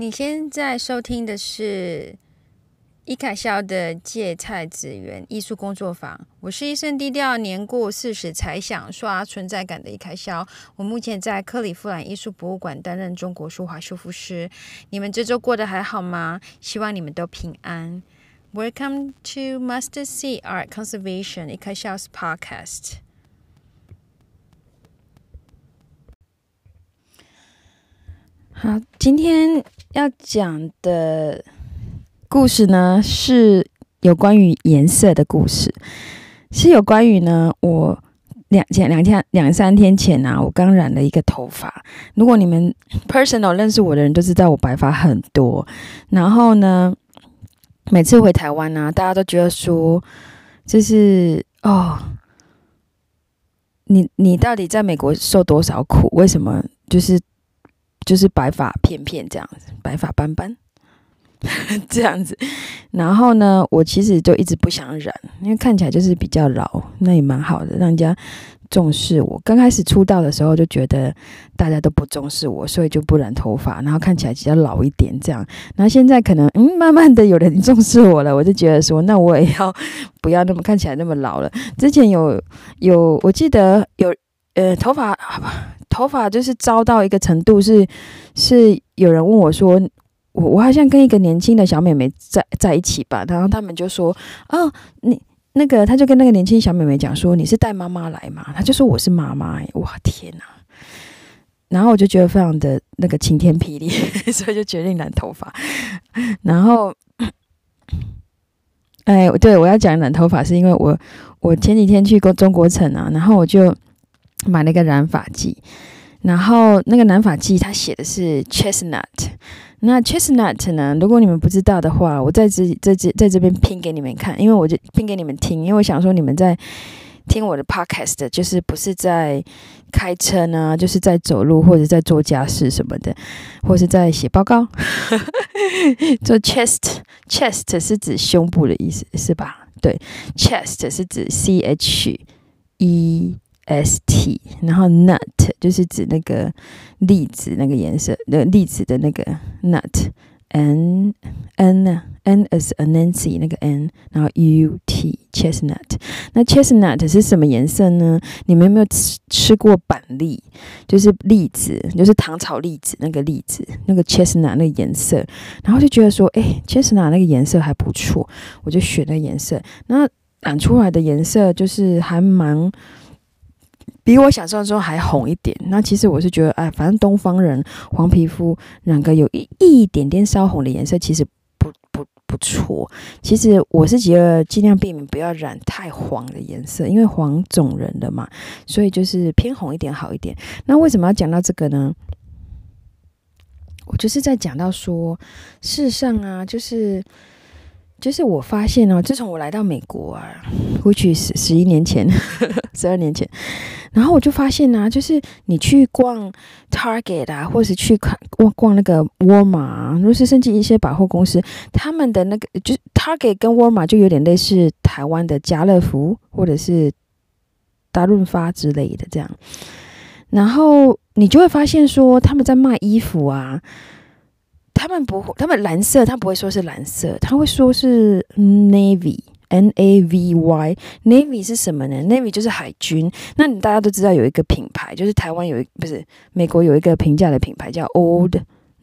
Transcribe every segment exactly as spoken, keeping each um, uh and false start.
你现在收听的是伊凯肖的芥菜籽园艺术工作坊。我是一生低调，年过四十才想刷存在感的伊凯肖。我目前在克里夫兰艺术博物馆担任中国书画修复师。你们这周过得还好吗？希望你们都平安。Welcome to Mustard Seed Art Conservation, 伊凯肖 's podcast。好，今天要讲的故事呢，是有关于颜色的故事，是有关于呢，我两前两天两三天前啊，我刚染了一个头发。如果你们 personal 认识我的人都知道，我白发很多。然后呢，每次回台湾啊，大家都觉得说，就是哦，你你到底在美国受多少苦？为什么就是就是白发片片这样子，白发斑斑这样子。然后呢，我其实就一直不想染，因为看起来就是比较老，那也蛮好的，让人家重视我。刚开始出道的时候就觉得大家都不重视我，所以就不染头发，然后看起来比较老一点这样。然后现在可能嗯，慢慢的有人重视我了，我就觉得说，那我也要不要那么看起来那么老了。之前有有，我记得有呃头发。头发就是糟到一个程度是，是有人问我说，我我好像跟一个年轻的小妹妹在在一起吧，然后他们就说，哦，你那个，他就跟那个年轻小妹妹讲说，你是带妈妈来嘛？他就说我是妈妈、欸，哇天哪！然后我就觉得非常的那个晴天霹雳，所以就决定染头发。然后，哎，对，我要讲染头发是因为我我前几天去过中国城啊，然后我就买了一个染发剂，然后那个染发剂它写的是 chestnut。那 chestnut 呢，如果你们不知道的话，我在这在这在这边拼给你们看，因为我就拼给你们听，因为我想说你们在听我的 podcast， 就是不是在开车呢，就是在走路或者在做家事什么的，或是在写报告。做 chest chest 是指胸部的意思是吧？对 ，chest 是指 c h e S T， 然后 nut 就是指那个栗子那个颜色的栗子的那个 nut，n n n as a Nancy 那个 n， 然后 u t chestnut。那 chestnut 是什么颜色呢？你们有没有吃吃过板栗？就是栗子，就是糖炒栗子那个栗子，那个 chestnut 那个颜色。然后就觉得说，哎 ，chestnut 那个颜色还不错，我就选那颜色。那染出来的颜色就是还蛮。比我想象中还红一点。那其实我是觉得，哎，反正东方人黄皮肤染个有一一点点稍红的颜色，其实不不不错。其实我是觉得尽量避免不要染太黄的颜色，因为黄种人的嘛，所以就是偏红一点好一点。那为什么要讲到这个呢？我就是在讲到说，事实上啊，就是。就是我发现哦，自从我来到美国啊，或许十十一年前、十二年前，然后我就发现啊，就是你去逛 Target 啊，或是去看逛逛那个 Walmart 啊，或是甚至一些百货公司，他们的那个就是 Target 跟 Walmart 就有点类似台湾的家乐福或者是大润发之类的这样，然后你就会发现说他们在卖衣服啊。他们不会，他们蓝色，他不会说是蓝色，他会说是 navy N A V Y。 navy 是什么呢？ navy 就是海军。那你大家都知道有一个品牌，就是台湾有一不是美国有一个平价的品牌叫 Old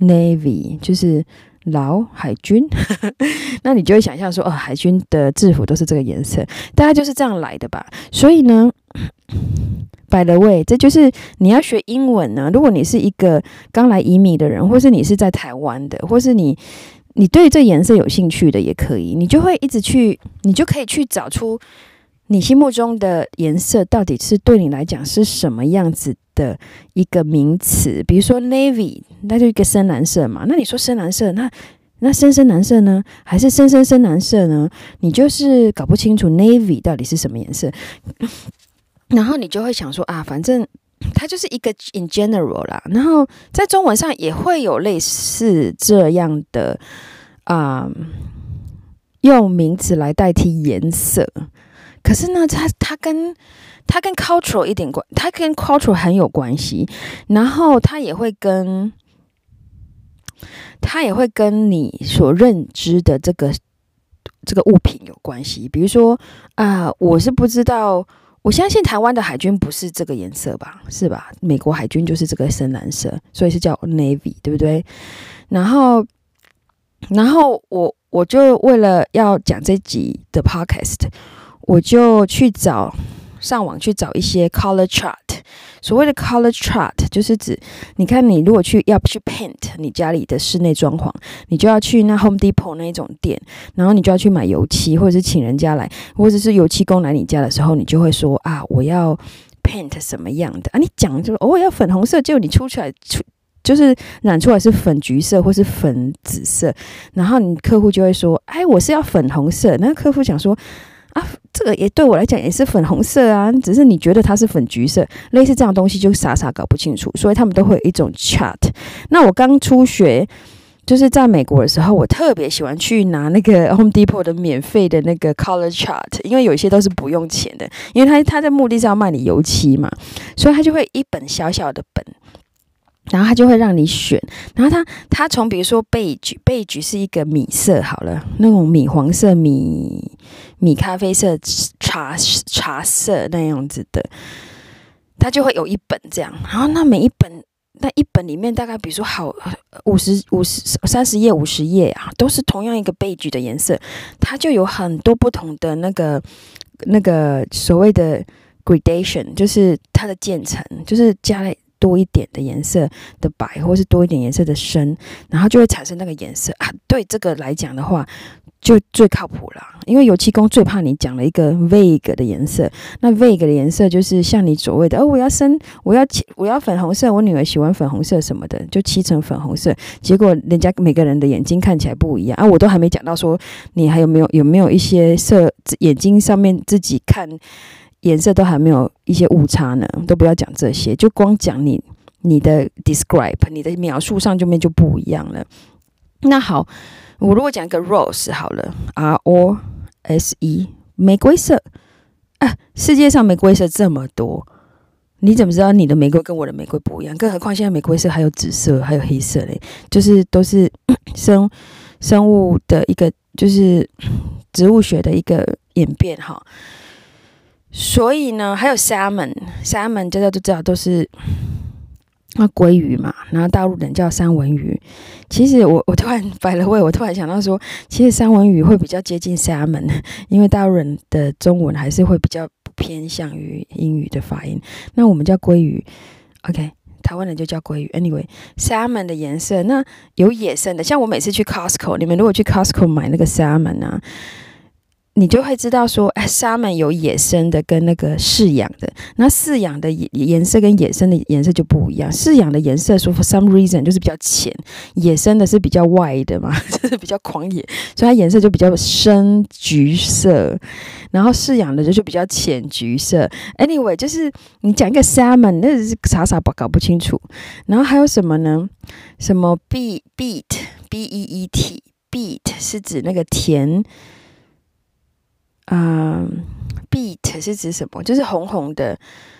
Navy， 就是老海军。那你就会想象说，哦，海军的制服都是这个颜色，大概就是这样来的吧。所以呢。By the way， 这就是你要学英文呢。如果你是一个刚来移民的人，或是你是在台湾的，或是你你对这颜色有兴趣的，也可以，你就会一直去，你就可以去找出你心目中的颜色到底是对你来讲是什么样子的一个名词。比如说 navy， 那就一个深蓝色嘛。那你说深蓝色，那那深深蓝色呢？还是深深深蓝色呢？你就是搞不清楚 navy 到底是什么颜色。然后你就会想说啊，反正它就是一个 in general 啦。然后在中文上也会有类似这样的啊、嗯，用名词来代替颜色。可是呢，它它跟它跟 cultural 一点关，它跟 cultural 很有关系。然后它也会跟它也会跟你所认知的这个这个物品有关系。比如说啊、呃，我是不知道，我相信台湾的海军不是这个颜色吧？是吧？美国海军就是这个深蓝色，所以是叫 Navy， 对不对？然后，然后我我就为了要讲这集的 podcast， 我就去找上网去找一些 color chart。所谓的 color chart 就是指，你看你如果去要去 paint 你家里的室内装潢，你就要去那 Home Depot 那一种店，然后你就要去买油漆，或者是请人家来，或者是油漆工来你家的时候，你就会说啊，我要 paint 什么样的啊？你讲就哦，要粉红色，结果你出出来出就是染出来是粉橘色或是粉紫色，然后你客户就会说，哎，我是要粉红色。那客户想说，啊，这个也对我来讲也是粉红色啊，只是你觉得它是粉橘色，类似这样的东西就傻傻搞不清楚，所以他们都会有一种 chart。那我刚初学，就是在美国的时候，我特别喜欢去拿那个 Home Depot 的免费的那个 color chart， 因为有一些都是不用钱的，因为他他的目的是要卖你油漆嘛，所以他就会一本小小的本。然后他就会让你选，然后他他从比如说 beige beige 是一个米色好了，那种米黄色、米米咖啡色、茶茶色那样子的，他就会有一本这样。然后那每一本那一本里面大概比如说好五十五十三十页五十页啊，都是同样一个 beige 的颜色，它就有很多不同的那个那个所谓的 gradation， 就是它的渐层，就是加了多一点的颜色的白，或是多一点颜色的深，然后就会产生那个颜色啊。对这个来讲的话，就最靠谱啦。因为油漆工最怕你讲了一个 vague 的颜色，那 vague 的颜色就是像你所谓的哦，我要深，我要我要粉红色，我女儿喜欢粉红色什么的，就漆成粉红色。结果人家每个人的眼睛看起来不一样啊，我都还没讲到说你还有没有有没有一些色眼睛上面自己看。颜色都还没有一些误差呢，都不要讲这些，就光讲你你的 describe， 你的描述上就面就不一样了。那好，我如果讲一个 rose 好了 ，R O S E， 玫瑰色啊，世界上玫瑰色这么多，你怎么知道你的玫瑰跟我的玫瑰不一样？更何况现在玫瑰色还有紫色，还有黑色嘞，就是都是生生物的一个，就是植物学的一个演变哈。所以呢，还有 salmon， salmon 大家都知道都是那鲑鱼嘛，然后大陆人叫三文鱼。其实我我突然摆了位，我突然想到说，其实三文鱼会比较接近 salmon， 因为大陆人的中文还是会比较偏向于英语的发音。那我们叫鲑鱼 ，OK。台湾人就叫鲑鱼 ，anyway， salmon 的颜色，那有野生的，像我每次去 Costco， 你们如果去 Costco 买那个 salmon 啊。你就会知道说，哎，沙门有野生的跟那个饲养的，那饲养的颜色跟野生的颜色就不一样。饲养的颜色说 for some reason 就是比较浅，野生的是比较 wide 的嘛，就是比较狂野，所以它颜色就比较深橘色。然后饲养的就比较浅橘色。Anyway， 就是你讲一个 salmon， 那是傻傻搞不清楚。然后还有什么呢？什么 beet beet b e e t beet 是指那个甜。嗯 ，beet 是指什么？就是红红的，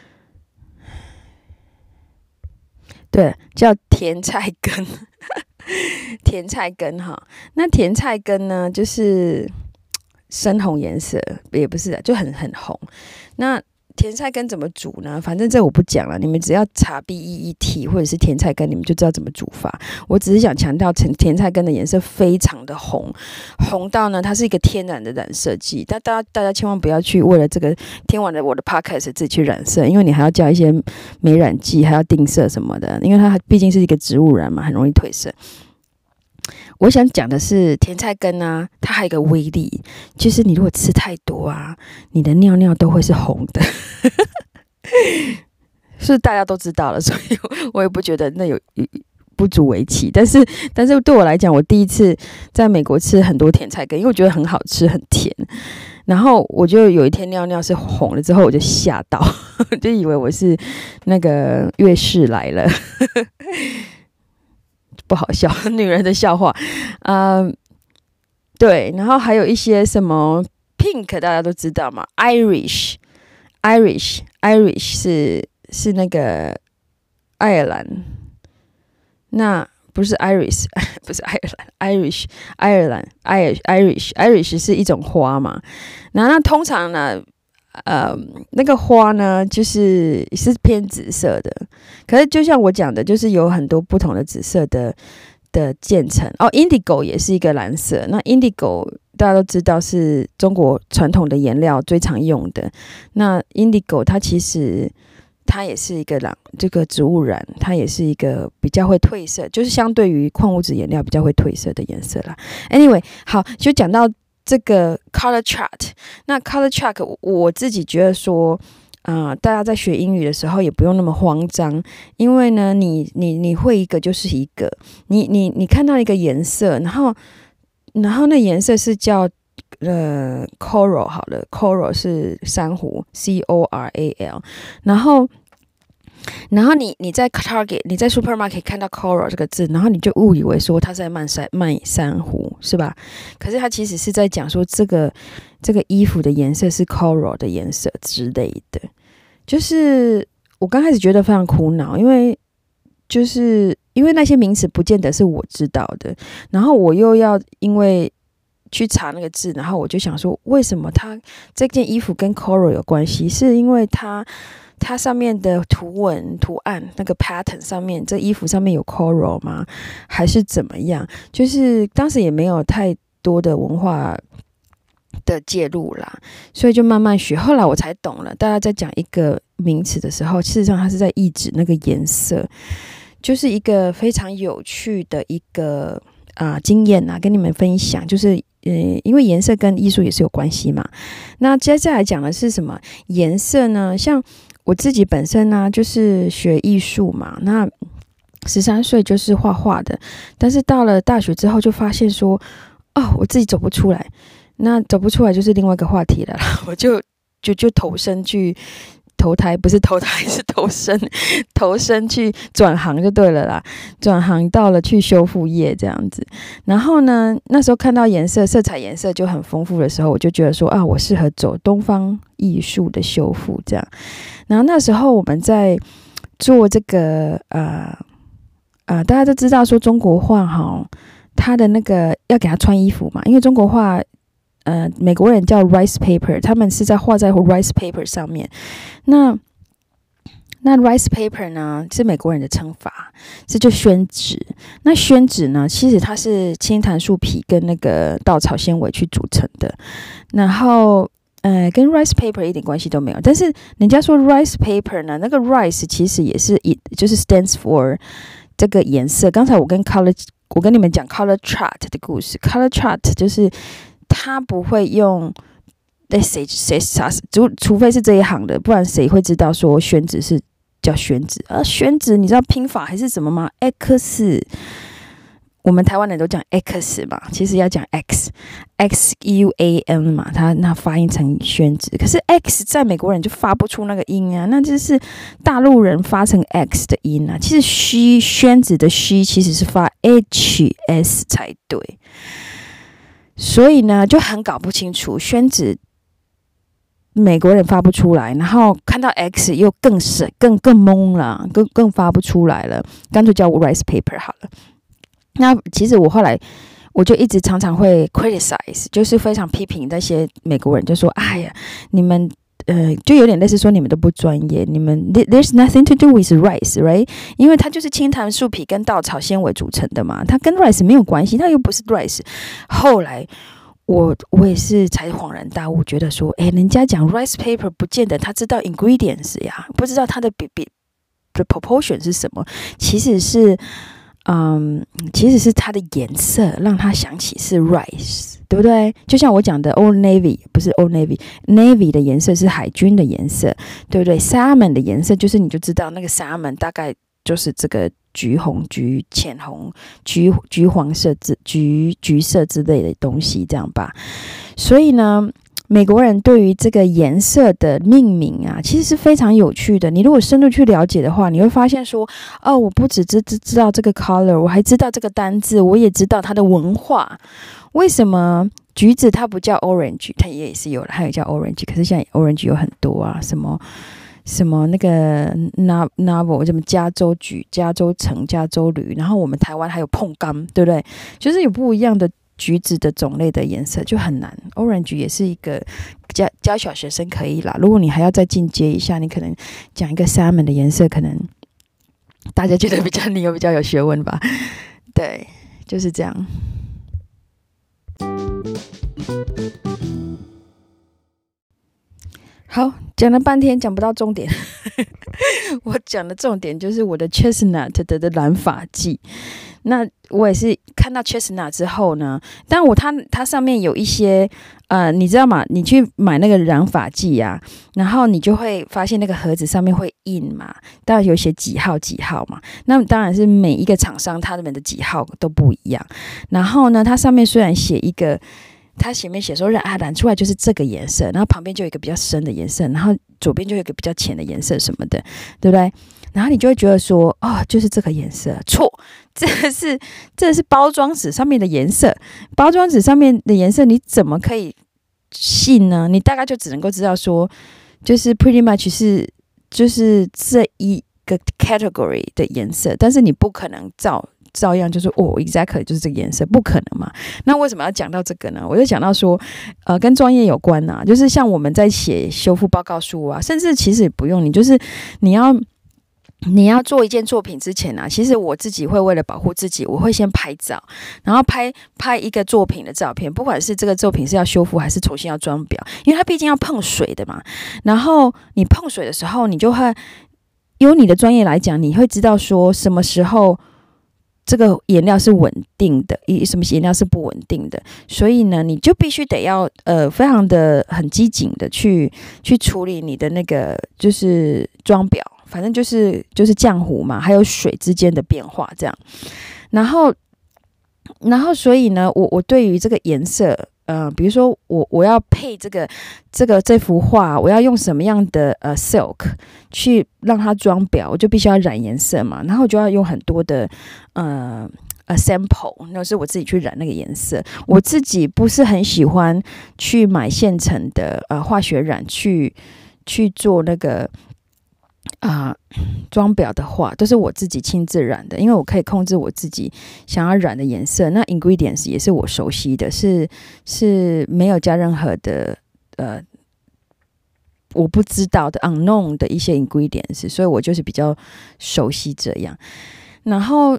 对，叫甜菜根，甜菜根哈。那甜菜根呢，就是深红颜色，也不是，就很很红。那甜菜根怎么煮呢？反正这我不讲了，你们只要查 B E E T 或者是甜菜根，你们就知道怎么煮法。我只是想强调，甜菜根的颜色非常的红，红到呢，它是一个天然的染色剂。但大家大家千万不要去为了这个听完了我的 podcast 自己去染色，因为你还要加一些美染剂，还要定色什么的，因为它毕竟是一个植物染嘛，很容易褪色。我想讲的是甜菜根啊，它还有一个威力，就是你如果吃太多啊，你的尿尿都会是红的。是大家都知道了，所以我也不觉得那有不足为奇。但是，但是对我来讲，我第一次在美国吃很多甜菜根，因为我觉得很好吃，很甜。然后我就有一天尿尿是红了之后，我就吓到，就以为我是那个月事来了。不好笑，女人的笑话，嗯，对，然后还有一些什么 pink， 大家都知道嘛 ，Irish，Irish，Irish 是是那个爱尔兰，那不是 Iris 不是爱尔兰 Irish 爱尔兰 Irish Irish Irish 是一种花嘛，那那通常呢呃，那个花呢，就是是偏紫色的。可是就像我讲的，就是有很多不同的紫色的的渐层。哦 ，indigo 也是一个蓝色。那 indigo 大家都知道是中国传统的颜料最常用的。那 indigo 它其实它也是一个蓝，这个植物染，它也是一个比较会褪色，就是相对于矿物质颜料比较会褪色的颜色啦。Anyway， 好，就讲到这个 color chart， 那 color chart 我, 我自己觉得说，呃，大家在学英语的时候也不用那么慌张，因为呢，你你你会一个就是一个，你你你看到一个颜色，然后然后那颜色是叫呃 coral 好了 ，coral 是珊瑚 ，C O R A L， 然后。然后你你在 Target 你在 Supermarket 看到 Coral 这个字，然后你就误以为说它是在卖珊卖珊瑚，是吧？可是它其实是在讲说这个这个衣服的颜色是 Coral 的颜色之类的。就是我刚开始觉得非常苦恼，因为就是因为那些名词不见得是我知道的，然后我又要因为去查那个字，然后我就想说，为什么它这件衣服跟 Coral 有关系？是因为它它上面的图文图案那个 pattern 上面，这衣服上面有 coral 吗？还是怎么样？就是当时也没有太多的文化的介入啦，所以就慢慢学。后来我才懂了，大家在讲一个名词的时候，事实上它是在意指那个颜色，就是一个非常有趣的一个啊、呃、经验啊，跟你们分享，就是。呃，因为颜色跟艺术也是有关系嘛。那接下来讲的是什么颜色呢？像我自己本身呢、啊，就是学艺术嘛。那十三岁就是画画的，但是到了大学之后就发现说，哦，我自己走不出来。那走不出来就是另外一个话题了啦。我就就就投身去。投胎不是投胎是投身投身去转行就对了啦，转行到了去修复业这样子。然后呢，那时候看到颜色色彩颜色就很丰富的时候，我就觉得说啊，我适合走东方艺术的修复这样。然后那时候我们在做这个呃呃，大家都知道说中国画哈，它的那个要给它穿衣服嘛，因为中国画。呃，美国人叫 rice paper， 他们是在画在 rice paper 上面。那那 rice paper 呢，是美国人的称法，这就宣纸。那宣纸呢，其实它是青檀树皮跟那个稻草纤维去组成的，然后呃，跟 rice paper 一点关系都没有。但是人家说 rice paper 呢，那个 rice 其实也是一就是 stands for 这个颜色。刚才我跟 color， 我跟你们讲 color chart 的故事 ，color chart 就是。他不会用，那谁谁啥，除除非是这一行的，不然谁会知道说宣纸是叫宣纸？啊，宣纸你知道拼法还是什么吗 ？X， 我们台湾人都讲 X 嘛，其实要讲 X，X U A N 嘛，它那发音成宣纸。可是 X 在美国人就发不出那个音啊，那就是大陆人发成 X 的音啊。其实虚宣纸的虚其实是发 H S 才对。所以呢，就很搞不清楚，宣纸美国人发不出来，然后看到 X 又更是更更懵了，更更发不出来了，干脆叫 rice paper 好了。那其实我后来我就一直常常会 criticize， 就是非常批评那些美国人，就说：“哎呀，你们。”呃，就有点类似说你们都不专业，你们 there's nothing to do with rice, right？ 因为它就是青檀树皮跟稻草纤维组成的嘛，它跟 rice 没有关系，它又不是 rice。后来我我也是才恍然大悟，觉得说，哎，人家讲 rice paper 不见得他知道 ingredients 呀，不知道它的比比的 proportion 是什么，其实是。嗯，其实是它的颜色让它想起是 rice， 对不对？就像我讲的 Old Navy， 不是 Old Navy， Navy 的颜色是海军的颜色，对不对？ Salmon 的颜色就是你就知道那个 Salmon 大概就是这个橘红、橘浅红、橘橘黄色之橘橘色之类的东西，这样吧。所以呢。美国人对于这个颜色的命名啊，其实是非常有趣的。你如果深入去了解的话，你会发现说，哦，我不只知知道这个 color， 我还知道这个单字，我也知道它的文化。为什么橘子它不叫 orange， 它也是有了，它也叫 orange， 可是现在 orange 有很多啊，什么什么那个 novel 什么加州橘、加州橙、加州绿，然后我们台湾还有碰柑，对不对？就是有不一样的橘子的种类的颜色就很难。Orange 也是一个教教小学生可以啦，如果你还要再进阶一下，你可能讲一个 salmon 的颜色，可能大家觉得比较你有比较有学问吧。对，就是这样。好，讲了半天讲不到重点。我讲的重点就是我的 chestnut 的的染发剂。那我也是看到 chestnut 之后呢，但我它它上面有一些呃，你知道吗？你去买那个染发剂啊，然后你就会发现那个盒子上面会印嘛，当然有写几号几号嘛。那当然是每一个厂商他们的几号都不一样。然后呢，它上面虽然写一个。它前面写说染啊染出来就是这个颜色，然后旁边就有一个比较深的颜色，然后左边就有一个比较浅的颜色什么的，对不对？然后你就会觉得说，哦，就是这个颜色，错，这个是这个是包装纸上面的颜色，包装纸上面的颜色你怎么可以信呢？你大概就只能够知道说，就是 pretty much 是就是这一个 category 的颜色，但是你不可能照。照样就是哦 ，exactly 就是这个颜色，不可能嘛？那为什么要讲到这个呢？我就讲到说，呃，跟专业有关呐、啊，就是像我们在写修复报告书啊，甚至其实也不用你，就是你要你要做一件作品之前啊，其实我自己会为了保护自己，我会先拍照，然后拍拍一个作品的照片，不管是这个作品是要修复还是重新要装裱，因为它毕竟要碰水的嘛。然后你碰水的时候，你就会由你的专业来讲，你会知道说什么时候。这个颜料是稳定的，什么颜料是不稳定的，所以呢，你就必须得要呃非常的很机警的去去处理你的那个就是装裱，反正就是就是浆糊嘛，还有水之间的变化这样，然后然后所以呢，我我对于这个颜色。呃，比如说我我要配这个这个这幅画，我要用什么样的呃 silk 去让它装裱，我就必须要染颜色嘛，然后我就要用很多的呃呃 sample， 那是我自己去染那个颜色。我自己不是很喜欢去买现成的呃化学染去去做那个。啊、呃，装裱的话都是我自己亲自染的，因为我可以控制我自己想要染的颜色。那 ingredients 也是我熟悉的，是是没有加任何的呃我不知道的 unknown 的一些 ingredients， 所以我就是比较熟悉这样。然后，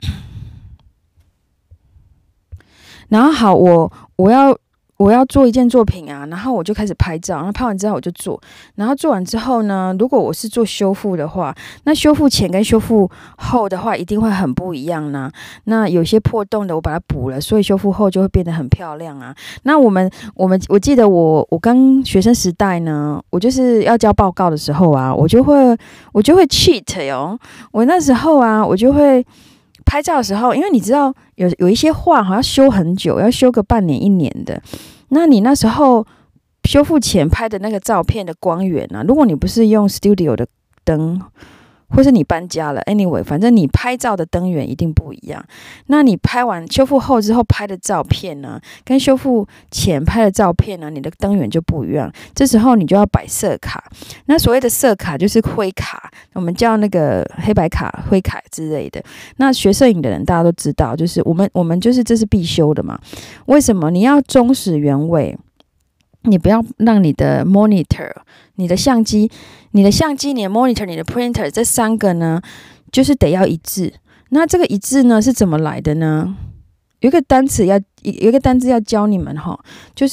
然后好，我我要。我要做一件作品啊，然后我就开始拍照，然后拍完之后我就做，然后做完之后呢，如果我是做修复的话，那修复前跟修复后的话一定会很不一样呢。那有些破洞的我把它补了，所以修复后就会变得很漂亮啊。那我们我们我记得我我刚学生时代呢，我就是要交报告的时候啊，我就会我就会 cheat 哟，我那时候啊，我就会。拍照的时候，因为你知道有有一些画好像修很久，要修个半年一年的。那你那时候修复前拍的那个照片的光源啊，如果你不是用 studio 的灯，或是你搬家了 ，anyway， 反正你拍照的灯源一定不一样。那你拍完修复后之后拍的照片呢，跟修复前拍的照片呢，你的灯源就不一样。这时候你就要摆色卡。那所谓的色卡就是灰卡，我们叫那个黑白卡、灰卡之类的。那学摄影的人大家都知道，就是我们我们就是这是必修的嘛。为什么？你要忠实原味。你不要让你的 monitor、你的相机、你的相机、你的 monitor、你的 printer 这三个呢，就是得要一致。那这个一致呢是怎么来的呢？有一个单词要有一个单字要教你们哈，就是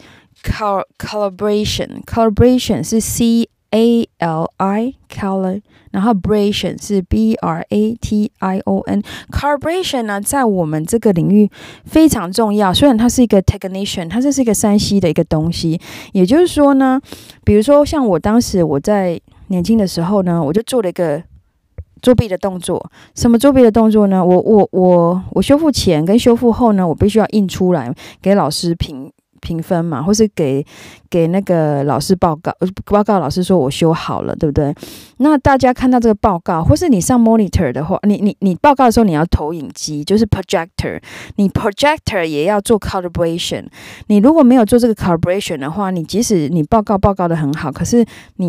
calibration。calibration 是 C A L I color， 然后 bration 是 B R A T I O N。calibration 呢，在我们这个领域非常重要。虽然它是一个 technician， 它这是一个三 C 的一个东西。也就是说呢，比如说像我当时我在年轻的时候呢，我就做了一个作弊的动作。什么作弊的动作呢？我我我我修复前跟修复后呢，我必须要印出来给老师评。评分嘛，或是给给那个老师报告，报告老师说我修好了，对不对？那大家看到这个报告，或是你上 monitor 的话，你你你报告的时候你要投影机，就是 projector， 你 projector 也要做 calibration。你如果没有做这个 calibration 的话，你即使你报告报告的很好，可是你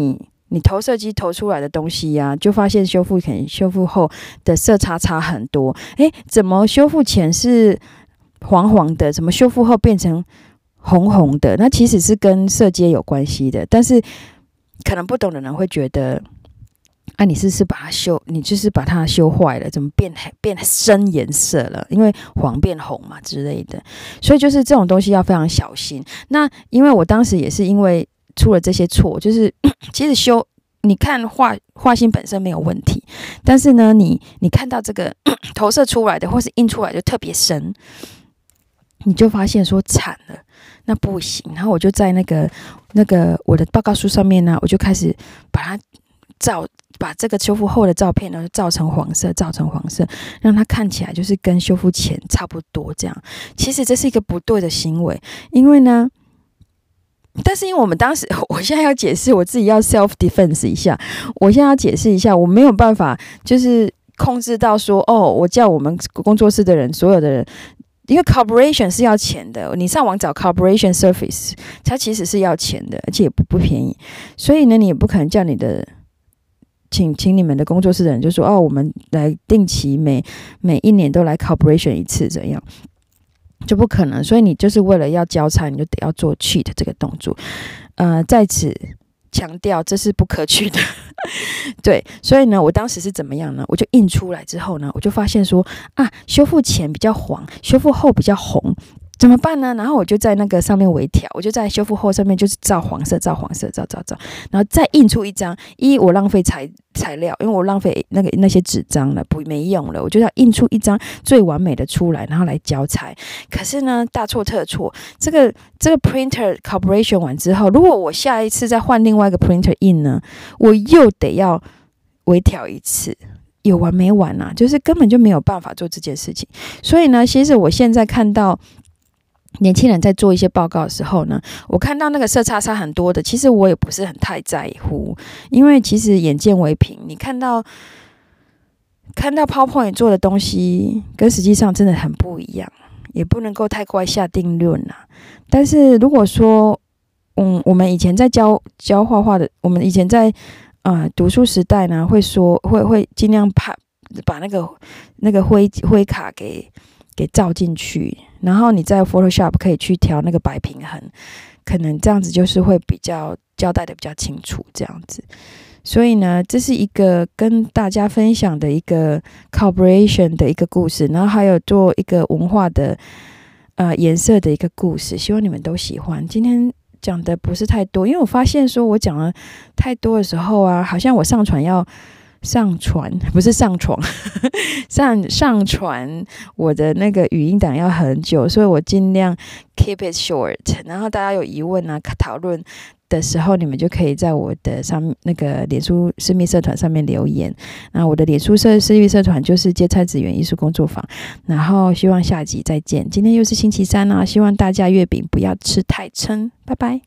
你投射机投出来的东西呀、啊，就发现修复前、修复后的色差差很多。诶，怎么修复前是黄黄的，怎么修复后变成红红的？那其实是跟色阶有关系的，但是可能不懂的人会觉得，啊，你是是把它修，你就是把它修坏了，怎么变变深颜色了？因为黄变红嘛之类的，所以就是这种东西要非常小心。那因为我当时也是因为出了这些错，就是其实修你看画画心本身没有问题，但是呢，你你看到这个投射出来的或是印出来就特别深，你就发现说惨了，那不行。然后我就在那个那个我的报告书上面呢，我就开始把它照。把这个修复后的照片呢，照成黄色，照成黄色，让它看起来就是跟修复前差不多这样。其实这是一个不对的行为，因为呢，但是因为我们当时，我现在要解释，我自己要 self defense 一下。我现在要解释一下，我没有办法就是控制到说，哦，我叫我们工作室的人，所有的人。因为 corporation 是要钱的，你上网找 corporation service， 它其实是要钱的，而且也不不便宜。所以呢，你也不可能叫你的。请请你们的工作室的人就说哦，我们来定期每每一年都来 calibration 一次，怎样就不可能。所以你就是为了要交差，你就得要做 cheat 这个动作。呃，在此强调这是不可取的。对，所以呢，我当时是怎么样呢？我就印出来之后呢，我就发现说啊，修复前比较黄，修复后比较红。怎么办呢？然后我就在那个上面微调，我就在修复后上面就是照黄色，照黄色，照照照，然后再印出一张。一我浪费材材料，因为我浪费那个那些纸张了，不没用了，我就要印出一张最完美的出来，然后来交差。可是呢，大错特错，这个这个 printer calibration 完之后，如果我下一次再换另外一个 printer 印呢，我又得要微调一次。有完没完啊？就是根本就没有办法做这件事情。所以呢，其实我现在看到。年轻人在做一些报告的时候呢，我看到那个色差差很多的，其实我也不是很太在乎，因为其实眼见为凭，你看到看到 PowerPoint 做的东西跟实际上真的很不一样，也不能够太快下定论啦。但是如果说，嗯，我们以前在教教画画的，我们以前在呃读书时代呢，会说会会尽量把把那个那个灰灰卡给。给照进去，然后你在 Photoshop 可以去调那个白平衡，可能这样子就是会比较交代的比较清楚这样子。所以呢，这是一个跟大家分享的一个 calibration 的一个故事，然后还有做一个文化的呃颜色的一个故事，希望你们都喜欢。今天讲的不是太多，因为我发现说我讲了太多的时候啊，好像我上传要。上传不是上床上上传我的那个语音档要很久，所以我尽量 keep it short。然后大家有疑问啊、讨论的时候，你们就可以在我的上那个脸书私密社团上面留言。那我的脸书社私密社团就是芥菜子园艺术工作坊。然后希望下集再见。今天又是星期三啊，希望大家月饼不要吃太撑，拜拜。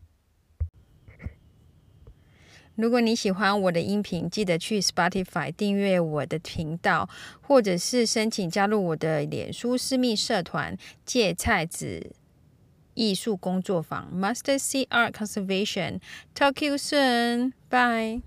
如果你喜欢我的音频，记得去 Spotify 订阅我的频道，或者是申请加入我的脸书私密社团芥菜子艺术工作坊 Master C Art Conservation。 Talk you soon. Bye.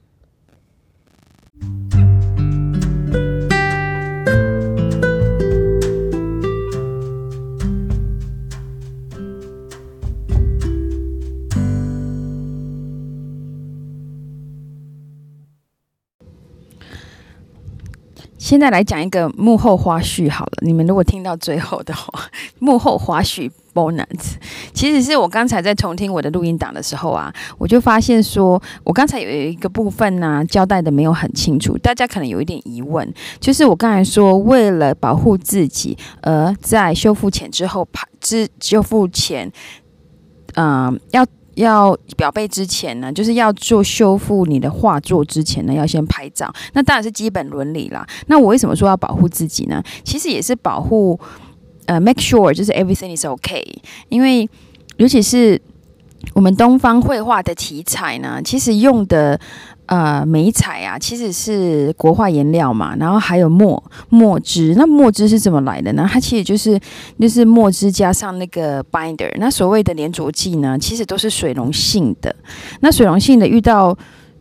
现在来讲一个幕后花絮好了，你们如果听到最后的话，幕后花絮 bonus， 其实是我刚才在重听我的录音档的时候啊，我就发现说，我刚才有一个部分呢、啊、交代的没有很清楚，大家可能有一点疑问，就是我刚才说为了保护自己，而在修复前之后之修复前，嗯、呃，要。要裱背之前呢，就是要做修复你的画作之前呢，要先拍照。那当然是基本伦理啦。那我为什么说要保护自己呢？其实也是保护，呃 ，make sure 就是 everything is okay。因为尤其是我们东方绘画的题材呢，其实用的呃媒材啊，其实是国画颜料嘛，然后还有墨墨汁。那墨汁是怎么来的呢？它其实就是就是墨汁加上那个 binder。那所谓的粘着剂呢，其实都是水溶性的。那水溶性的遇到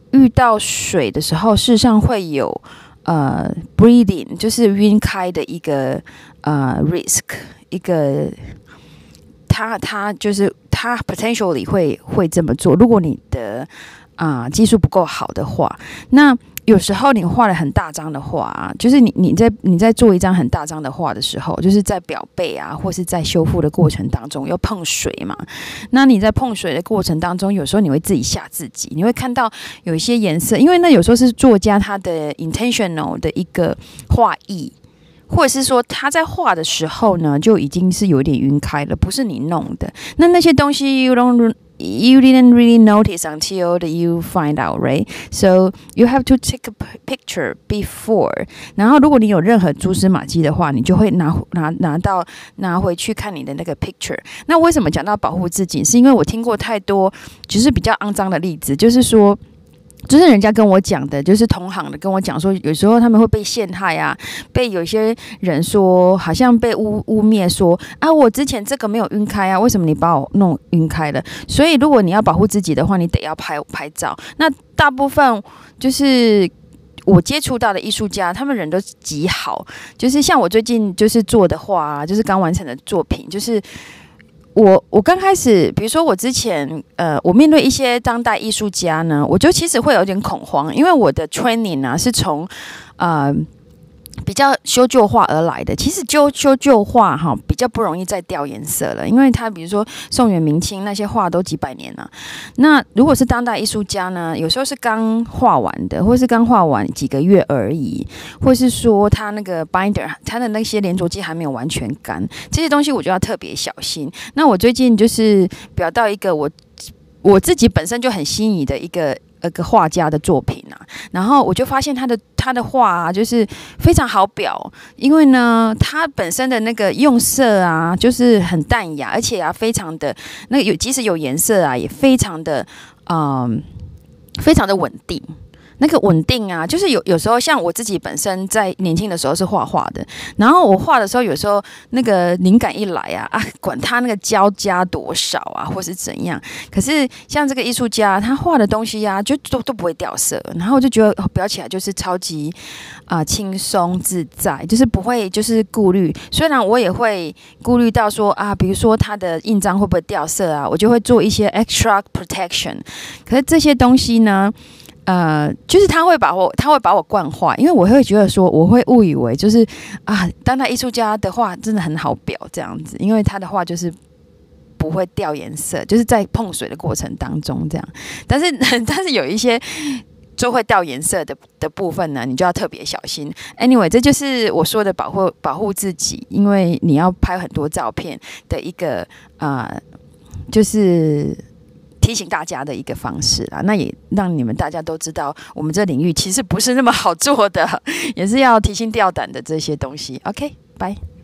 遇到水的时候，事实上会有呃 breathing， 就是晕开的一个呃 risk， 一个它它就是它 potentially 会会这么做。如果你的啊、呃、技术不够好的话，那有时候你画了很大张的画、啊，就是你你在你在做一张很大张的画的时候，就是在裱背啊，或是在修复的过程当中，要碰水嘛。那你在碰水的过程当中，有时候你会自己吓自己，你会看到有一些颜色，因为那有时候是作家他的 intentional 的一个画意。或者是说他在画的时候呢，就已经是有点晕开了，不是你弄的。那那些东西 you don't you didn't really notice until you find out, right? So you have to take a picture before. 然后如果你有任何蛛丝马迹的话，你就会拿拿拿到拿回去看你的那个 picture。那为什么讲到保护自己？是因为我听过太多就是比较肮脏的例子，就是说。就是人家跟我讲的，就是同行的跟我讲说，有时候他们会被陷害啊，被有些人说好像被污污蔑说啊，我之前这个没有晕开啊，为什么你把我弄晕开了？所以如果你要保护自己的话，你得要拍拍照。那大部分就是我接触到的艺术家，他们人都极好，就是像我最近就是做的画啊，就是刚完成的作品，就是。我我刚开始，比如说我之前，呃，我面对一些当代艺术家呢，我就其实会有点恐慌，因为我的 training 啊是从，呃。比较修旧画而来的，其实修修旧画哈比较不容易再掉颜色了，因为它比如说宋元明清那些画都几百年了。那如果是当代艺术家呢，有时候是刚画完的，或是刚画完几个月而已，或是说他那个 binder 他的那些连着剂还没有完全干，这些东西我就要特别小心。那我最近就是表到一个我我自己本身就很心仪的一个。一个画家的作品啊，然后我就发现他的他的画啊，就是非常好裱，因为呢，他本身的那个用色啊，就是很淡雅，而且啊，非常的那个有即使有颜色啊，也非常的嗯，非常的稳定。那个稳定啊，就是有有时候像我自己本身在年轻的时候是画画的，然后我画的时候有时候那个灵感一来啊啊，管他那个胶加多少啊，或是怎样，可是像这个艺术家他画的东西啊，就都都不会掉色，然后我就觉得哦，裱起来就是超级啊轻松自在，就是不会就是顾虑，虽然我也会顾虑到说啊，比如说它的印章会不会掉色啊，我就会做一些 extra protection， 可是这些东西呢。呃，就是他会把我，他会把我惯坏，因为我会觉得说，我会误以为就是啊，当代艺术家的画真的很好裱这样子，因为他的画就是不会掉颜色，就是在碰水的过程当中这样。但是，但是有一些就会掉颜色的的部分呢，你就要特别小心。Anyway， 这就是我说的保护保护自己，因为你要拍很多照片的一个呃，就是。提醒大家的一个方式啦，那也让你们大家都知道，我们这领域其实不是那么好做的，也是要提心吊胆的这些东西。OK， 拜。